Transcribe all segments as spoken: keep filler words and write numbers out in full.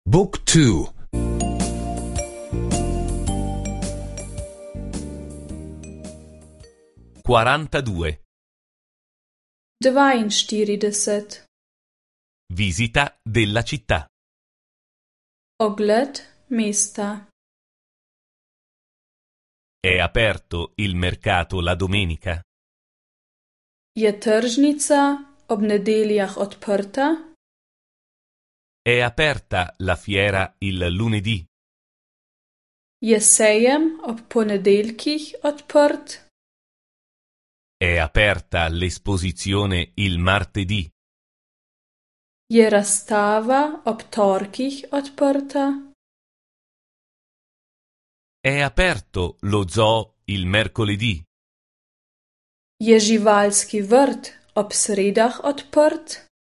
Book two. quarantadue. dvainštirideset. Visita della città. Ogled mesta. È aperto il mercato la domenica? Je tržnica ob nedeljah odprta? È aperta la fiera il lunedì? Je sejem ob ponedeljkih odprt? È aperta l'esposizione il martedì? Je razstava ob torkih odprta? È aperto lo zoo il mercoledì? Je živalski vrt ob sredah odprt?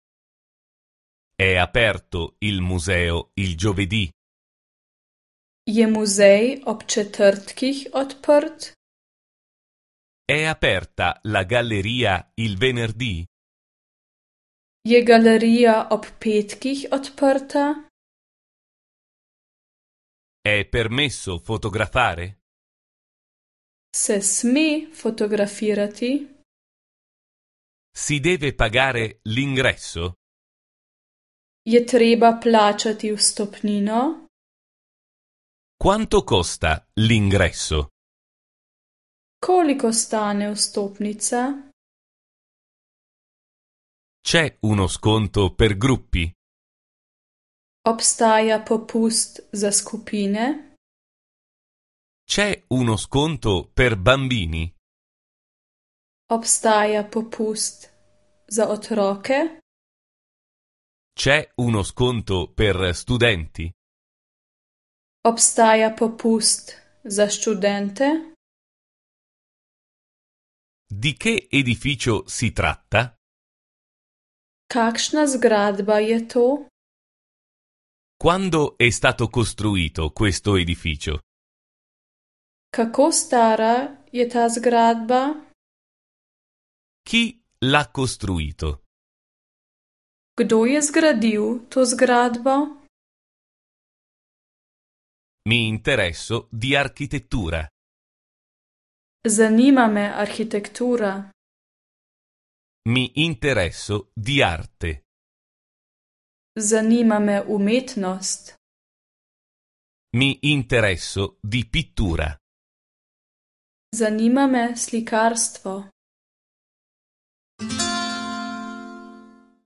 È aperto il museo il giovedì? Je muzej ob četrtkih odprt? È aperta la galleria il venerdì? Je galerija ob petkih odprta? È permesso fotografare? Se sme fotografirati? Si deve pagare l'ingresso? Je treba plačati vstopnino? Quanto costa l'ingresso? Koliko stane vstopnica? C'è uno sconto per gruppi? Obstaja popust za skupine? C'è uno sconto per bambini? Obstaja popust za otroke? C'è uno sconto per studenti? Obstaja popust za študente? Di che edificio si tratta? Kakšna zgradba je to? Quando è stato costruito questo edificio? Kako stara je ta zgradba? Chi l'ha costruito? Kdo je zgradil to zgradbo? Mi interesso di architettura. Zanima me arhitektura. Mi interesso di arte. Zanima me umetnost. Mi interesso di pittura. Zanima me slikarstvo.